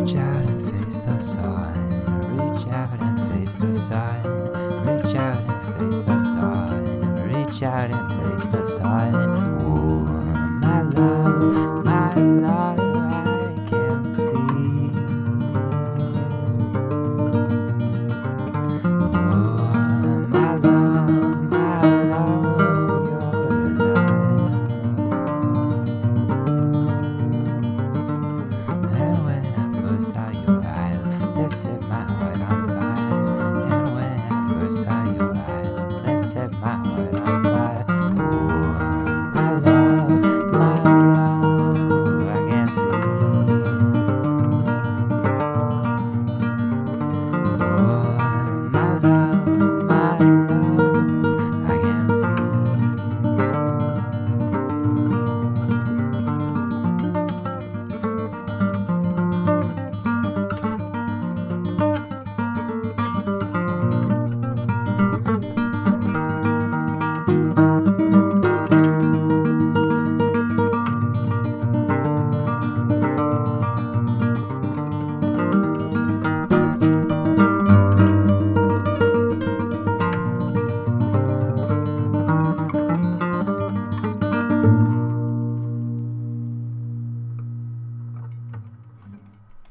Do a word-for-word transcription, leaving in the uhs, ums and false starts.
Reach out and face the sun. Reach out and face the sun. Reach out and face the sun. Reach out and face the sun. Oh, my love, my love.